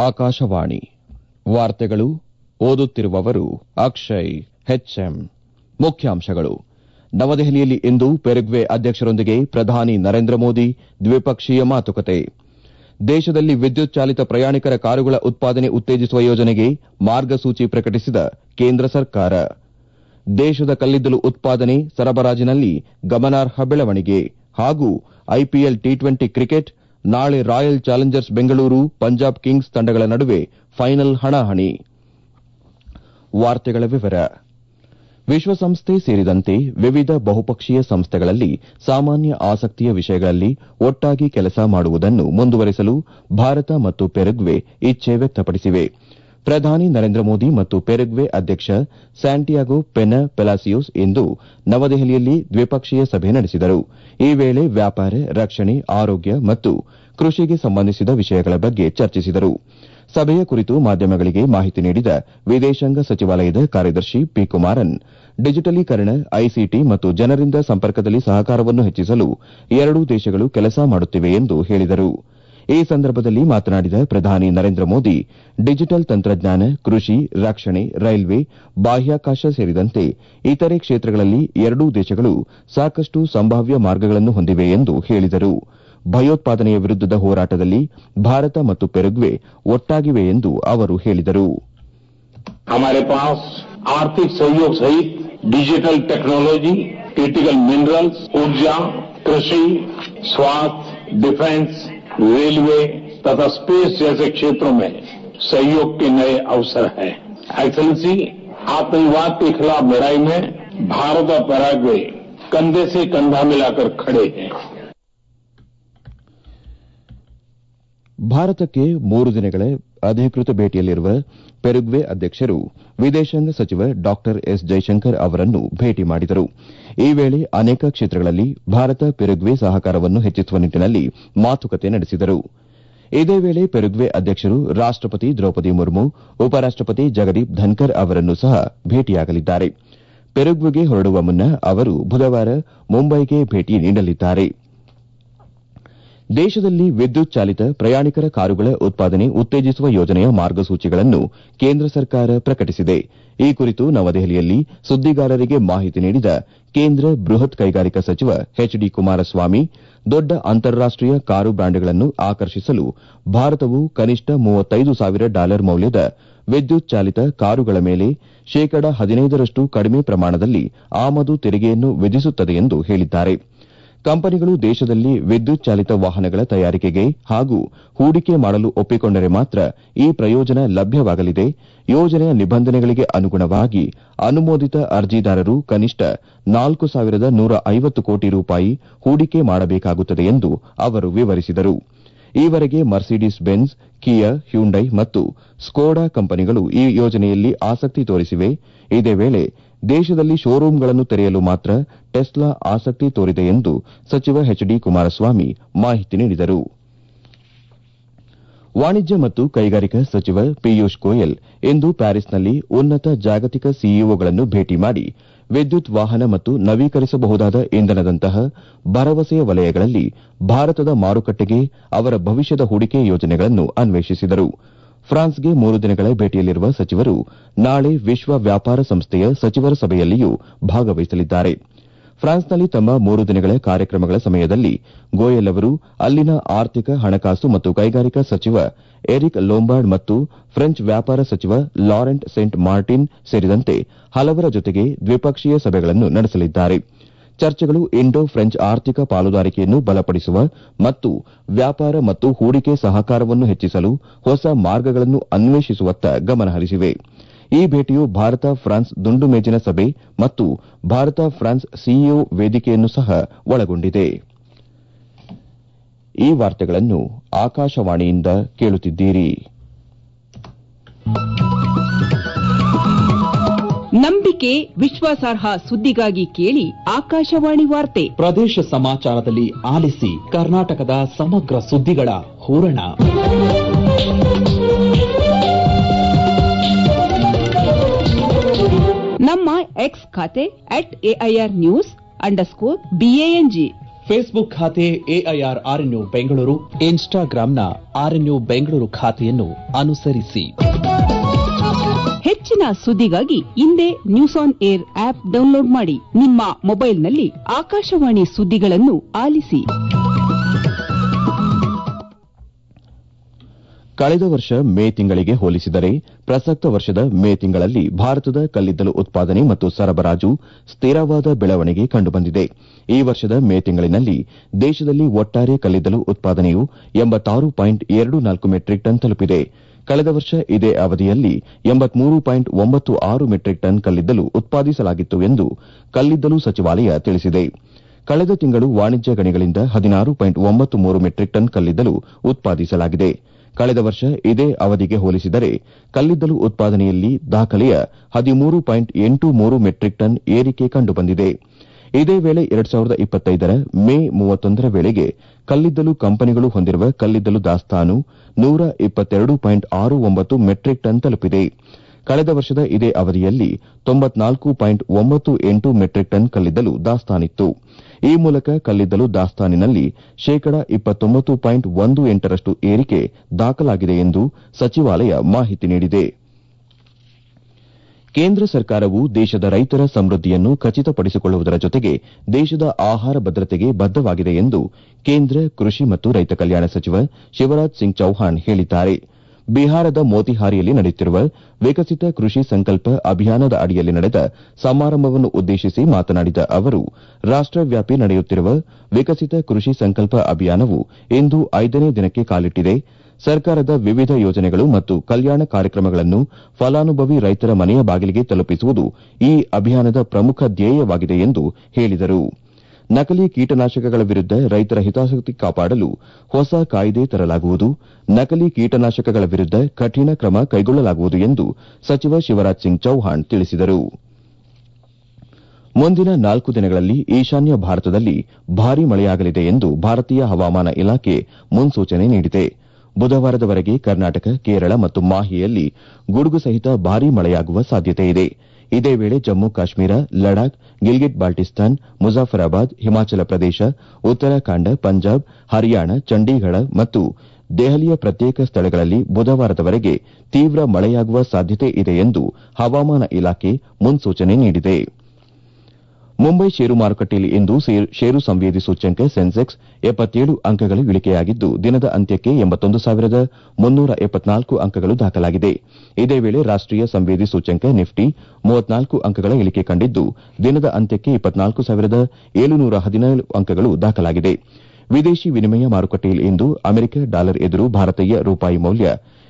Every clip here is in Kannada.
ಆಕಾಶವಾಣಿ ವಾರ್ತೆಗಳು ಓದುತ್ತಿರುವವರು ಅಕ್ಷಯ್ ಹೆಚ್ಎಂ. ಮುಖ್ಯಾಂಶಗಳು. ನವದೆಹಲಿಯಲ್ಲಿ ಇಂದು ಪೆರುಗ್ವೆ ಅಧ್ಯಕ್ಷರೊಂದಿಗೆ ಪ್ರಧಾನಿ ನರೇಂದ್ರ ಮೋದಿ ದ್ವಿಪಕ್ಷೀಯ ಮಾತುಕತೆ. ದೇಶದಲ್ಲಿ ವಿದ್ಯುತ್ ಚಾಲಿತ ಪ್ರಯಾಣಿಕರ ಕಾರುಗಳ ಉತ್ಪಾದನೆ ಉತ್ತೇಜಿಸುವ ಯೋಜನೆಗೆ ಮಾರ್ಗಸೂಚಿ ಪ್ರಕಟಿಸಿದ ಕೇಂದ್ರ ಸರ್ಕಾರ. ದೇಶದ ಕಲ್ಲಿದ್ದಲು ಉತ್ಪಾದನೆ ಸರಬರಾಜಿನಲ್ಲಿ ಗಮನಾರ್ಹ ಬೆಳವಣಿಗೆ ಹಾಗೂ ಐಪಿಎಲ್ ಟಿ20 ಕ್ರಿಕೆಟ್ ನಾಳೆ Royal Challengers Bengaluru Punjab Kings ತಂಡಗಳ ನಡುವೆ ಫೈನಲ್ ಹಣಾಹಣಿ. ವಿಶ್ವಸಂಸ್ಥೆ ಸೇರಿದಂತೆ ವಿವಿಧ ಬಹುಪಕ್ಷೀಯ ಸಂಸ್ಥೆಗಳಲ್ಲಿ ಸಾಮಾನ್ಯ ಆಸಕ್ತಿಯ ವಿಷಯಗಳಲ್ಲಿ ಒಟ್ಟಾಗಿ ಕೆಲಸ ಮಾಡುವುದನ್ನು ಮುಂದುವರೆಸಲು ಭಾರತ ಮತ್ತು ಪೆರುಗ್ವೆ ಇಚ್ಛೆ ವ್ಯಕ್ತಪಡಿಸಿವೆ. ಪ್ರಧಾನಿ ನರೇಂದ್ರ ಮೋದಿ ಮತ್ತು ಪೆರುಗ್ವೆ ಅಧ್ಯಕ್ಷ ಸ್ಯಾಂಟಿಯಾಗೋ ಪೆನಾ ಪೆಲಾಸಿಯೋಸ್ ಇಂದು ನವದೆಹಲಿಯಲ್ಲಿ ದ್ವಿಪಕ್ಷೀಯ ಸಭೆ ನಡೆಸಿದರು. ಈ ವೇಳೆ ವ್ಯಾಪಾರ, ರಕ್ಷಣೆ, ಆರೋಗ್ಯ ಮತ್ತು ಕೃಷಿಗೆ ಸಂಬಂಧಿಸಿದ ವಿಷಯಗಳ ಬಗ್ಗೆ ಚರ್ಚಿಸಿದರು. ಸಭೆಯ ಕುರಿತು ಮಾಧ್ಯಮಗಳಿಗೆ ಮಾಹಿತಿ ನೀಡಿದ ವಿದೇಶಾಂಗ ಸಚಿವಾಲಯದ ಕಾರ್ಯದರ್ಶಿ ಪಿ ಕುಮಾರನ್, ಡಿಜಿಟಲೀಕರಣ, ಐಸಿಟಿ ಮತ್ತು ಜನರಿಂದ ಸಂಪರ್ಕದಲ್ಲಿ ಸಹಕಾರವನ್ನು ಹೆಚ್ಚಿಸಲು ಎರಡೂ ದೇಶಗಳು ಕೆಲಸ ಮಾಡುತ್ತಿವೆ ಎಂದು ಹೇಳಿದರು. ಈ ಸಂದರ್ಭದಲ್ಲಿ ಮಾತನಾಡಿದ ಪ್ರಧಾನಿ ನರೇಂದ್ರ ಮೋದಿ, ಡಿಜಿಟಲ್ ತಂತ್ರಜ್ಞಾನ, ಕೃಷಿ, ರಕ್ಷಣೆ, ರೈಲ್ವೆ, ಬಾಹ್ಯಾಕಾಶ ಸೇರಿದಂತೆ ಇತರೆ ಕ್ಷೇತ್ರಗಳಲ್ಲಿ ಎರಡೂ ದೇಶಗಳು ಸಾಕಷ್ಟು ಸಂಭಾವ್ಯ ಮಾರ್ಗಗಳನ್ನು ಹೊಂದಿವೆ ಎಂದು ಹೇಳಿದರು. ಭಯೋತ್ಪಾದನೆಯ ವಿರುದ್ದದ ಹೋರಾಟದಲ್ಲಿ ಭಾರತ ಮತ್ತು ಪೆರುಗ್ವೆ ಒಟ್ಟಾಗಿವೆ ಎಂದು ಅವರು ಹೇಳಿದರು. हमारे पास आर्थिक सहयोग सहित डिजिटल टेक्नोलॉजी, क्रिटिकल मिनरल्स, ऊर्जा, कृषि, स्वास्थ्य, डिफेंस, रेलवे तथा स्पेस जैसे क्षेत्रों में सहयोग के नए अवसर हैं. एक्सेलेंसी, आतंकवाद के खिलाफ लड़ाई में भारत और पैराग्वे कंधे से कंधा मिलाकर खड़े हैं. ಭಾರತಕ್ಕೆ 3 ದಿನಗಳ ಅಧಿಕೃತ ಭೇಟಿಯಲ್ಲಿರುವ ಪೆರುಗ್ವೆ ಅಧ್ಯಕ್ಷರು ವಿದೇಶಾಂಗ ಸಚಿವ ಡಾ ಎಸ್ ಜೈಶಂಕರ್ ಅವರನ್ನು ಭೇಟಿ ಮಾಡಿದರು. ಈ ವೇಳೆ ಅನೇಕ ಕ್ಷೇತ್ರಗಳಲ್ಲಿ ಭಾರತ ಪೆರುಗ್ವೆ ಸಹಕಾರವನ್ನು ಹೆಚ್ಚಿಸುವ ನಿಟ್ಟಿನಲ್ಲಿ ಮಾತುಕತೆ ನಡೆಸಿದರು. ಇದೇ ವೇಳೆ ಪೆರುಗ್ವೆ ಅಧ್ಯಕ್ಷರು ರಾಷ್ಟಪತಿ ದ್ರೌಪದಿ ಮುರ್ಮು, ಉಪರಾಷ್ಟಪತಿ ಜಗದೀಪ್ ಧನ್ಕರ್ ಅವರನ್ನು ಸಹ ಭೇಟಿಯಾಗಲಿದ್ದಾರೆ. ಪೆರುಗ್ವೆಗೆ ಹೊರಡುವ ಮುನ್ನ ಅವರು ಬುಧವಾರ ಮುಂಬೈಗೆ ಭೇಟಿ ನೀಡಲಿದ್ದಾರೆ. ದೇಶದಲ್ಲಿ ವಿದ್ಯುತ್ ಚಾಲಿತ ಪ್ರಯಾಣಿಕರ ಕಾರುಗಳ ಉತ್ಪಾದನೆ ಉತ್ತೇಜಿಸುವ ಯೋಜನೆಯ ಮಾರ್ಗಸೂಚಿಗಳನ್ನು ಕೇಂದ್ರ ಸರ್ಕಾರ ಪ್ರಕಟಿಸಿದೆ. ಈ ಕುರಿತು ನವದೆಹಲಿಯಲ್ಲಿ ಸುದ್ದಿಗಾರರಿಗೆ ಮಾಹಿತಿ ನೀಡಿದ ಕೇಂದ್ರ ಬೃಹತ್ ಕೈಗಾರಿಕಾ ಸಚಿವ ಎಚ್ ಡಿ ಕುಮಾರಸ್ವಾಮಿ, ದೊಡ್ಡ ಅಂತಾರಾಷ್ಟೀಯ ಕಾರು ಬ್ರ್ಯಾಂಡ್ಗಳನ್ನು ಆಕರ್ಷಿಸಲು ಭಾರತವು ಕನಿಷ್ಠ $35,000 ಮೌಲ್ಯದ ವಿದ್ಯುತ್ ಚಾಲಿತ ಕಾರುಗಳ ಮೇಲೆ ಶೇಕಡ 15ರಷ್ಟು ಕಡಿಮೆ ಪ್ರಮಾಣದಲ್ಲಿ ಆಮದು ತೆರಿಗೆಯನ್ನು ವಿಧಿಸುತ್ತದೆ ಎಂದು ಹೇಳಿದ್ದಾರೆ. ಕಂಪನಿಗಳು ದೇಶದಲ್ಲಿ ವಿದ್ಯುತ್ ಚಾಲಿತ ವಾಹನಗಳ ತಯಾರಿಕೆಗೆ ಹಾಗೂ ಹೂಡಿಕೆ ಮಾಡಲು ಒಪ್ಪಿಕೊಂಡರೆ ಮಾತ್ರ ಈ ಪ್ರಯೋಜನ ಲಭ್ಯವಾಗಲಿದೆ. ಯೋಜನೆಯ ನಿಬಂಧನೆಗಳಿಗೆ ಅನುಗುಣವಾಗಿ ಅನುಮೋದಿತ ಅರ್ಜಿದಾರರು ಕನಿಷ್ಠ $4,150 ಕೋಟಿ ಹೂಡಿಕೆ ಮಾಡಬೇಕಾಗುತ್ತದೆ ಎಂದು ಅವರು ವಿವರಿಸಿದರು. ಈವರೆಗೆ ಮರ್ಸಿಡಿಸ್ ಬೆಂಜ್, ಕಿಯಾ, ಹ್ಯುಂಡೈ ಮತ್ತು ಸ್ಕೋಡಾ ಕಂಪನಿಗಳು ಈ ಯೋಜನೆಯಲ್ಲಿ ಆಸಕ್ತಿ ತೋರಿಸಿವೆ. ಇದೇ ವೇಳೆ ದೇಶದಲ್ಲಿ ಶೋರೂಂಗಳನ್ನು ತೆರೆಯಲು ಮಾತ್ರ ಟೆಸ್ಲಾ ಆಸಕ್ತಿ ತೋರಿದೆ ಎಂದು ಸಚಿವ ಎಚ್ ಡಿ ಕುಮಾರಸ್ವಾಮಿ ಮಾಹಿತಿ ನೀಡಿದರು. ವಾಣಿಜ್ಯ ಮತ್ತು ಕೈಗಾರಿಕಾ ಸಚಿವ ಪಿಯೂಷ್ ಗೋಯಲ್ ಇಂದು ಪ್ಯಾರಿಸ್ನಲ್ಲಿ ಉನ್ನತ ಜಾಗತಿಕ ಸಿಇಒಗಳನ್ನು ಭೇಟಿ ಮಾಡಿ ವಿದ್ಯುತ್ ವಾಹನ ಮತ್ತು ನವೀಕರಿಸಬಹುದಾದ ಇಂಧನದಂತಹ ಭರವಸೆಯ ವಲಯಗಳಲ್ಲಿ ಭಾರತದ ಮಾರುಕಟ್ಟೆಗೆ ಅವರ ಭವಿಷ್ಯದ ಹೂಡಿಕೆ ಯೋಜನೆಗಳನ್ನು ಅನ್ವೇಷಿಸಿದರು. ಫ್ರಾನ್ಸ್ಗೆ 3 ದಿನಗಳ ಭೇಟಿಯಲ್ಲಿರುವ ಸಚಿವರು ನಾಳೆ ವಿಶ್ವ ವ್ಯಾಪಾರ ಸಂಸ್ಥೆಯ ಸಚಿವರ ಸಭೆಯಲ್ಲಿಯೂ ಭಾಗವಹಿಸಲಿದ್ದಾರೆ. ಫ್ರಾನ್ಸ್ನಲ್ಲಿ ತಮ್ಮ 3 ದಿನಗಳ ಕಾರ್ಯಕ್ರಮಗಳ ಸಮಯದಲ್ಲಿ ಗೋಯಲ್ ಅವರು ಅಲ್ಲಿನ ಆರ್ಥಿಕ, ಹಣಕಾಸು ಮತ್ತು ಕೈಗಾರಿಕಾ ಸಚಿವ ಎರಿಕ್ ಲೋಂಬಾರ್ಡ್ ಮತ್ತು ಫ್ರೆಂಚ್ ವ್ಯಾಪಾರ ಸಚಿವ ಲಾರೆಂಟ್ ಸೇಂಟ್ ಮಾರ್ಟಿನ್ ಸೇರಿದಂತೆ ಹಲವರ ಜೊತೆಗೆ ದ್ವಿಪಕ್ಷೀಯ ಸಭೆಗಳನ್ನು ನಡೆಸಲಿದ್ದಾರೆ. ಚರ್ಚೆಗಳು ಇಂಡೋ ಫ್ರೆಂಚ್ ಆರ್ಥಿಕ ಪಾಲುದಾರಿಕೆಯನ್ನು ಬಲಪಡಿಸುವ ಮತ್ತು ವ್ಯಾಪಾರ ಮತ್ತು ಹೂಡಿಕೆ ಸಹಕಾರವನ್ನು ಹೆಚ್ಚಿಸಲು ಹೊಸ ಮಾರ್ಗಗಳನ್ನು ಅನ್ವೇಷಿಸುವತ್ತ ಗಮನಹರಿಸಿವೆ. ಈ ಭೇಟಿಯು ಭಾರತ ಫ್ರಾನ್ಸ್ ದುಂಡು ಮೇಜಿನ ಸಭೆ ಮತ್ತು ಭಾರತ ಫ್ರಾನ್ಸ್ ಸಿಇಒ ವೇದಿಕೆಯನ್ನು ಸಹ ಒಳಗೊಂಡಿದೆ. ಈ ವಾರ್ತೆಗಳನ್ನು ಆಕಾಶವಾಣಿಯಿಂದ ಕೇಳುತ್ತಿದ್ದೀರಿ. ನಂಬಿಕೆ, ವಿಶ್ವಾಸಾರ್ಹ ಸುದ್ದಿಗಾಗಿ ಕೇಳಿ ಆಕಾಶವಾಣಿ ವಾರ್ತೆ. ಪ್ರದೇಶ ಸಮಾಚಾರದಲ್ಲಿ ಆಲಿಸಿ ಕರ್ನಾಟಕದ ಸಮಗ್ರ ಸುದ್ದಿಗಳ ಹೂರಣ. ನಮ್ಮ ಎಕ್ಸ್ ಖಾತೆ @AIR News_BANG, ಫೇಸ್ಬುಕ್ ಖಾತೆ ಎಐಆರ್ ಆರ್ಎನ್ಯು ಬೆಂಗಳೂರು, ಇನ್ಸ್ಟಾಗ್ರಾಂನ ಆರ್ಎನ್ಯು ಬೆಂಗಳೂರು ಖಾತೆಯನ್ನು ಅನುಸರಿಸಿ. ಹೆಚ್ಚಿನ ಸುದ್ದಿಗಾಗಿ ಇಂದೇ news on air app download ಮಾಡಿ. ನಿಮ್ಮ ಮೊಬೈಲ್ನಲ್ಲಿ ಆಕಾಶವಾಣಿ ಸುದ್ದಿಗಳನ್ನು ಆಲಿಸಿ. ಕಳೆದ ವರ್ಷ ಮೇ ತಿಂಗಳಿಗೆ ಹೋಲಿಸಿದರೆ ಪ್ರಸಕ್ತ ವರ್ಷದ ಮೇ ತಿಂಗಳಲ್ಲಿ ಭಾರತದ ಕಲ್ಲಿದ್ದಲು ಉತ್ಪಾದನೆ ಮತ್ತು ಸರಬರಾಜು ಸ್ಥಿರವಾದ ಬೆಳವಣಿಗೆ ಕಂಡುಬಂದಿದೆ. ಈ ವರ್ಷದ ಮೇ ತಿಂಗಳಿನಲ್ಲಿ ದೇಶದಲ್ಲಿ ಒಟ್ಟಾರೆ ಕಲ್ಲಿದ್ದಲು ಉತ್ಪಾದನೆಯು 86.24 ಮೆಟ್ರಿಕ್ ಟನ್ ತಲುಪಿದೆ. ಕಳೆದ ವರ್ಷ ಇದೇ ಅವಧಿಯಲ್ಲಿ 83.96 ಮೆಟ್ರಿಕ್ ಟನ್ ಕಲ್ಲಿದ್ದಲು ಉತ್ಪಾದಿಸಲಾಗಿತ್ತು ಎಂದು ಕಲ್ಲಿದ್ದಲು ಸಚಿವಾಲಯ ತಿಳಿಸಿದೆ. ಕಳೆದ ತಿಂಗಳು ವಾಣಿಜ್ಯ ಗಣಿಗಳಿಂದ 16.93 ಮೆಟ್ರಿಕ್ ಟನ್ ಕಲ್ಲಿದ್ದಲು ಉತ್ಪಾದಿಸಲಾಗಿದೆ. ಕಳೆದ ವರ್ಷ ಇದೇ ಅವಧಿಗೆ ಹೋಲಿಸಿದರೆ ಕಲ್ಲಿದ್ದಲು ಉತ್ಪಾದನೆಯಲ್ಲಿ ದಾಖಲೆಯ 13.83 ಮೆಟ್ರಿಕ್ ಟನ್ ಏರಿಕೆ ಕಂಡುಬಂದಿದೆ. ಇದೇ ವೇಳೆ 2025ರ ಮೇ 31ರ ವೇಳೆಗೆ ಕಲ್ಲಿದ್ದಲು ಕಂಪನಿಗಳು ಹೊಂದಿರುವ ಕಲ್ಲಿದ್ದಲು ದಾಸ್ತಾನು 122.69 ಮೆಟ್ರಿಕ್ ಟನ್ ತಲುಪಿದೆ. ಕಳೆದ ವರ್ಷದ ಇದೇ ಅವಧಿಯಲ್ಲಿ 94.98 ಮೆಟ್ರಿಕ್ ಟನ್ ಕಲ್ಲಿದ್ದಲು ದಾಸ್ತಾನಿತ್ತು. ಈ ಮೂಲಕ ಕಲ್ಲಿದ್ದಲು ದಾಸ್ತಾನಿನಲ್ಲಿ ಶೇಕಡ 29.18ರಷ್ಟು ಏರಿಕೆ ದಾಖಲಾಗಿದೆ ಎಂದು ಸಚಿವಾಲಯ ಮಾಹಿತಿ ನೀಡಿದೆ. ಕೇಂದ್ರ ಸರ್ಕಾರವು ದೇಶದ ರೈತರ ಸಮೃದ್ಧಿಯನ್ನು ಖಚಿತಪಡಿಸಿಕೊಳ್ಳುವುದರ ಜೊತೆಗೆ ದೇಶದ ಆಹಾರ ಭದ್ರತೆಗೆ ಬದ್ದವಾಗಿದೆ ಎಂದು ಕೇಂದ್ರ ಕೃಷಿ ಮತ್ತು ರೈತ ಕಲ್ಯಾಣ ಸಚಿವ ಶಿವರಾಜ್ ಸಿಂಗ್ ಚೌಹಾಣ್ ಹೇಳಿದ್ದಾರೆ. ಬಿಹಾರದ ಮೋತಿಹಾರಿಯಲ್ಲಿ ನಡೆಯುತ್ತಿರುವ ವಿಕಸಿತ ಕೃಷಿ ಸಂಕಲ್ಪ ಅಭಿಯಾನದ ಅಡಿಯಲ್ಲಿ ನಡೆದ ಸಮಾರಂಭವನ್ನು ಉದ್ದೇಶಿಸಿ ಮಾತನಾಡಿದ ಅವರು, ರಾಷ್ಟವ್ಯಾಪಿ ನಡೆಯುತ್ತಿರುವ ವಿಕಸಿತ ಕೃಷಿ ಸಂಕಲ್ಪ ಅಭಿಯಾನವು ಇಂದು 5ನೇ ದಿನಕ್ಕೆ ಕಾಲಿಟ್ಟಿದೆ. ಸರ್ಕಾರದ ವಿವಿಧ ಯೋಜನೆಗಳು ಮತ್ತು ಕಲ್ಯಾಣ ಕಾರ್ಯಕ್ರಮಗಳನ್ನು ಫಲಾನುಭವಿ ರೈತರ ಮನೆಯ ಬಾಗಿಲಿಗೆ ತಲುಪಿಸುವುದು ಈ ಅಭಿಯಾನದ ಪ್ರಮುಖ ಧ್ಯೇಯವಾಗಿದೆ ಎಂದು ಹೇಳಿದರು. ನಕಲಿ ಕೀಟನಾಶಕಗಳ ವಿರುದ್ದ ರೈತರ ಹಿತಾಸಕ್ತಿ ಕಾಪಾಡಲು ಹೊಸ ಕಾಯ್ದೆ ತರಲಾಗುವುದು. ನಕಲಿ ಕೀಟನಾಶಕಗಳ ವಿರುದ್ದ ಕಠಿಣ ಕ್ರಮ ಕೈಗೊಳ್ಳಲಾಗುವುದು ಎಂದು ಸಚಿವ ಶಿವರಾಜ್ ಸಿಂಗ್ ಚೌಹಾಣ್ ತಿಳಿಸಿದರು. ಮುಂದಿನ 4 ದಿನಗಳಲ್ಲಿ ಈಶಾನ್ಯ ಭಾರತದಲ್ಲಿ ಭಾರೀ ಮಳೆಯಾಗಲಿದೆ ಎಂದು ಭಾರತೀಯ ಹವಾಮಾನ ಇಲಾಖೆ ಮುನ್ಸೂಚನೆ ನೀಡಿದೆ. ಬುಧವಾರದವರೆಗೆ ಕರ್ನಾಟಕ, ಕೇರಳ ಮತ್ತು ಮಾಹೆಯಲ್ಲಿ ಗುಡುಗು ಸಹಿತ ಭಾರೀ ಮಳೆಯಾಗುವ ಸಾಧ್ಯತೆಯಿದೆ. ಇದೇ ವೇಳೆ ಜಮ್ಮು ಕಾಶ್ಮೀರ, ಲಡಾಖ್, ಗಿಲ್ಗಿಟ್ ಬಾಲ್ಟಿಸ್ತಾನ್, ಮುಜಾಫರಾಬಾದ್, ಹಿಮಾಚಲ ಪ್ರದೇಶ, ಉತ್ತರಾಖಂಡ, ಪಂಜಾಬ್, ಹರಿಯಾಣ, ಚಂಡೀಗಢ ಮತ್ತು ದೆಹಲಿಯ ಪ್ರತ್ಯೇಕ ಸ್ಥಳಗಳಲ್ಲಿ ಬುಧವಾರದವರೆಗೆ ತೀವ್ರ ಮಳೆಯಾಗುವ ಸಾಧ್ಯತೆ ಇದೆ ಎಂದು ಹವಾಮಾನ ಇಲಾಖೆ ಮುನ್ಸೂಚನೆ ನೀಡಿದೆ. ಮುಂಬೈ ಷೇರು ಮಾರುಕಟ್ಟೆಯಲ್ಲಿ ಇಂದು ಷೇರು ಸಂವೇದಿ ಸೂಚ್ಯಂಕ ಸೆನ್ಸೆಕ್ಸ್ 77 ಅಂಕಗಳು ಇಳಿಕೆಯಾಗಿದ್ದು ದಿನದ ಅಂತ್ಯಕ್ಕೆ 81,374 ಅಂಕಗಳು ದಾಖಲಾಗಿದೆ. ಇದೇ ವೇಳೆ ರಾಷ್ಟೀಯ ಸಂವೇದಿ ಸೂಚ್ಯಂಕ ನಿಫ್ಟಿ 34 ಅಂಕಗಳ ಇಳಿಕೆ ಕಂಡಿದ್ದು ದಿನದ ಅಂತ್ಯಕ್ಕೆ 24,717 ಅಂಕಗಳು ದಾಖಲಾಗಿದೆ. ವಿದೇಶಿ ವಿನಿಮಯ ಮಾರುಕಟ್ಟೆಯಲ್ಲಿ ಇಂದು ಅಮೆರಿಕ ಡಾಲರ್ ಎದುರು ಭಾರತೀಯ ರೂಪಾಯಿ ಮೌಲ್ಯ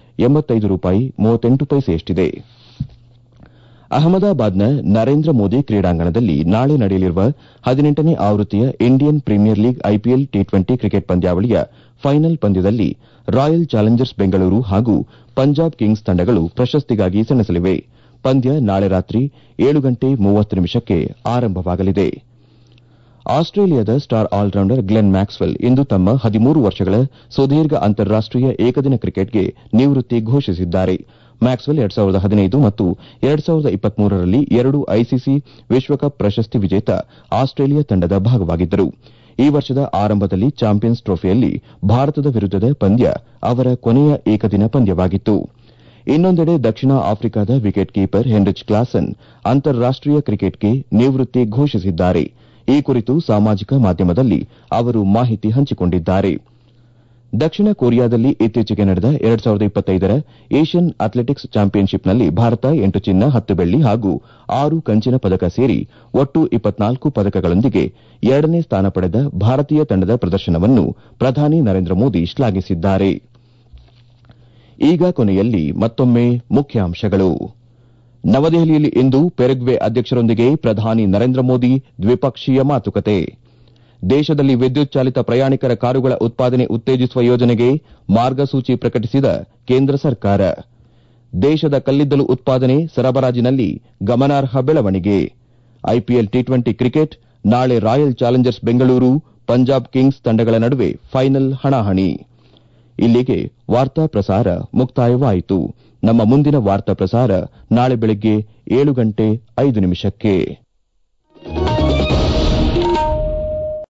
$85.38 ಅಹಮದಾಬಾದ್ನ ನರೇಂದ್ರ ಮೋದಿ ಕ್ರೀಡಾಂಗಣದಲ್ಲಿ ನಾಳೆ ನಡೆಯಲಿರುವ 18ನೇ ಆವೃತ್ತಿಯ ಇಂಡಿಯನ್ ಪ್ರೀಮಿಯರ್ ಲೀಗ್ ಐಪಿಎಲ್ ಟಿ20 ಕ್ರಿಕೆಟ್ ಪಂದ್ಯಾವಳಿಯ ಫೈನಲ್ ಪಂದ್ಯದಲ್ಲಿ ರಾಯಲ್ ಚಾಲೆಂಜರ್ಸ್ ಬೆಂಗಳೂರು ಹಾಗೂ ಪಂಜಾಬ್ ಕಿಂಗ್ಸ್ ತಂಡಗಳು ಪ್ರಶಸ್ತಿಗಾಗಿ ಸೆಣಸಲಿವೆ. ಪಂದ್ಯ ನಾಳೆ ರಾತ್ರಿ 7:30 ಆರಂಭವಾಗಲಿದೆ. ಆಸ್ಟ್ರೇಲಿಯಾದ ಸ್ಟಾರ್ ಆಲ್ರೌಂಡರ್ ಗ್ಲೆನ್ ಮ್ಯಾಕ್ಸ್ವೆಲ್ ಇಂದು ತಮ್ಮ 13 ವರ್ಷಗಳ ಸುದೀರ್ಘ ಅಂತಾರಾಷ್ಟೀಯ ಏಕದಿನ ಕ್ರಿಕೆಟ್ಗೆ ನಿವೃತ್ತಿ ಘೋಷಿಸಿದ್ದಾರೆ. ಮ್ಯಾಕ್ಸ್ವೆಲ್ 2015 ಮತ್ತು 2023ರಲ್ಲಿ 2 ಐಸಿಸಿ ವಿಶ್ವಕಪ್ ಪ್ರಶಸ್ತಿ ವಿಜೇತ ಆಸ್ಟ್ರೇಲಿಯಾ ತಂಡದ ಭಾಗವಾಗಿದ್ದರು. ಈ ವರ್ಷದ ಆರಂಭದಲ್ಲಿ ಚಾಂಪಿಯನ್ಸ್ ಟ್ರೋಫಿಯಲ್ಲಿ ಭಾರತದ ವಿರುದ್ದದ ಪಂದ್ಯ ಅವರ ಕೊನೆಯ ಏಕದಿನ ಪಂದ್ಯವಾಗಿತ್ತು. ಇನ್ನೊಂದೆಡೆ ದಕ್ಷಿಣ ಆಫ್ರಿಕಾದ ವಿಕೆಟ್ ಕೀಪರ್ ಹೆನ್ರಿಚ್ ಕ್ಲಾಸನ್ ಅಂತಾರಾಷ್ಟೀಯ ಕ್ರಿಕೆಟ್ಗೆ ನಿವೃತ್ತಿ ಘೋಷಿಸಿದ್ದಾರೆ. ಈ ಕುರಿತು ಸಾಮಾಜಿಕ ಮಾಧ್ಯಮದಲ್ಲಿ ಅವರು ಮಾಹಿತಿ ಹಂಚಿಕೊಂಡಿದ್ದಾರೆ. ದಕ್ಷಿಣ ಕೊರಿಯಾದಲ್ಲಿ ಇತ್ತೀಚೆಗೆ ನಡೆದ 2025ರ ಏಷ್ಯನ್ ಅಥ್ಲೆಟಿಕ್ಸ್ ಚಾಂಪಿಯನ್ಶಿಪ್ನಲ್ಲಿ ಭಾರತ 8 ಚಿನ್ನ, 10 ಬೆಳ್ಳಿ ಹಾಗೂ 6 ಕಂಚಿನ ಪದಕ ಸೇರಿ ಒಟ್ಟು 24 ಪದಕಗಳೊಂದಿಗೆ 2ನೇ ಸ್ಥಾನ ಪಡೆದ ಭಾರತೀಯ ತಂಡದ ಪ್ರದರ್ಶನವನ್ನು ಪ್ರಧಾನಿ ನರೇಂದ್ರ ಮೋದಿ ಶ್ಲಾಘಿಸಿದ್ದಾರೆ. ಈಗ ಕೊನೆಯಲ್ಲಿ ಮತ್ತೊಮ್ಮೆ ಮುಖ್ಯಾಂಶಗಳು. ನವದೆಹಲಿಯಲ್ಲಿ ಇಂದು ಪೆರುಗ್ವೆ ಅಧ್ಯಕ್ಷರೊಂದಿಗೆ ಪ್ರಧಾನಿ ನರೇಂದ್ರ ಮೋದಿ ದ್ವಿಪಕ್ಷೀಯ ಮಾತುಕತೆ. ದೇಶದಲ್ಲಿ ವಿದ್ಯುತ್ ಚಾಲಿತ ಪ್ರಯಾಣಿಕರ ಕಾರುಗಳ ಉತ್ಪಾದನೆ ಉತ್ತೇಜಿಸುವ ಯೋಜನೆಗೆ ಮಾರ್ಗಸೂಚಿ ಪ್ರಕಟಿಸಿದ ಕೇಂದ್ರ ಸರ್ಕಾರ. ದೇಶದ ಕಲ್ಲಿದ್ದಲು ಉತ್ಪಾದನೆ ಸರಬರಾಜಿನಲ್ಲಿ ಗಮನಾರ್ಹ ಬೆಳವಣಿಗೆ. ಐಪಿಎಲ್ ಟಿ20 ಕ್ರಿಕೆಟ್ ನಾಳೆ Royal Challengers Bengaluru, Punjab Kings ತಂಡಗಳ ನಡುವೆ ಫೈನಲ್ ಹಣಾಹಣಿ. ಇಲ್ಲಿಗೆ ವಾರ್ತಾ ಪ್ರಸಾರ ಮುಕ್ತಾಯವಾಯಿತು. ನಮ್ಮ ಮುಂದಿನ ವಾರ್ತಾ ಪ್ರಸಾರ ನಾಳೆ ಬೆಳಗ್ಗೆ 7:05